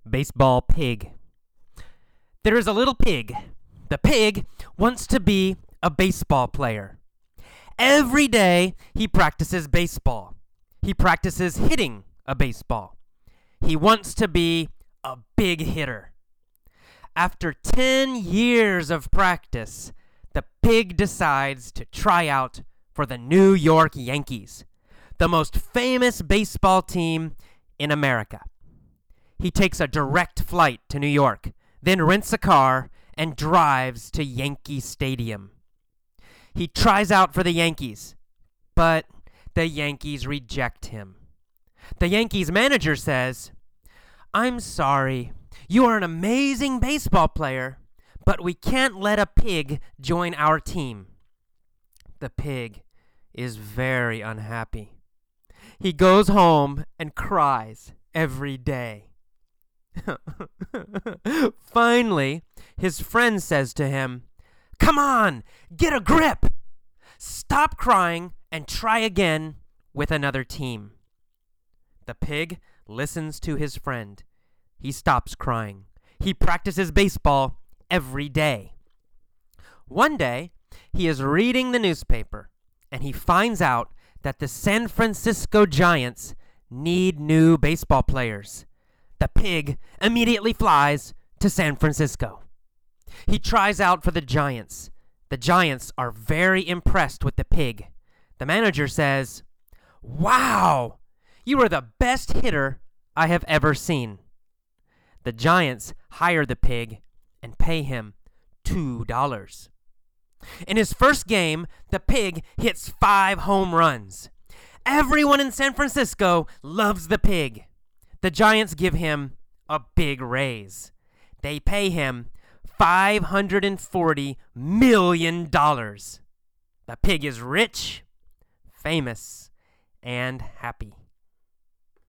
Baseball pig. There is a little pig. The pig wants to be a baseball player. Every day he practices baseball. He practices hitting a baseball. He wants to be a big hitter. After 10 years of practice, the pig decides to try out for the New York Yankees, the most famous baseball team in America. He takes a direct flight to New York, then rents a car and drives to Yankee Stadium. He tries out for the Yankees, but the Yankees reject him. The Yankees manager says, "I'm sorry, you are an amazing baseball player, but we can't let a pig join our team." The pig is very unhappy. He goes home and cries every day. Finally, his friend says to him, "Come on, get a grip! Stop crying and try again with another team." The pig listens to his friend. He stops crying. He practices baseball every day. One day, he is reading the newspaper, and he finds out that the San Francisco Giants need new baseball players. The pig immediately flies to San Francisco. He tries out for the Giants. The Giants are very impressed with the pig. The manager says, "Wow, you are the best hitter I have ever seen." The Giants hire the pig and pay him $2. In his first game, the pig hits 5 home runs. Everyone in San Francisco loves the pig. The Giants give him a big raise. They pay him $540 million. The pig is rich, famous, and happy.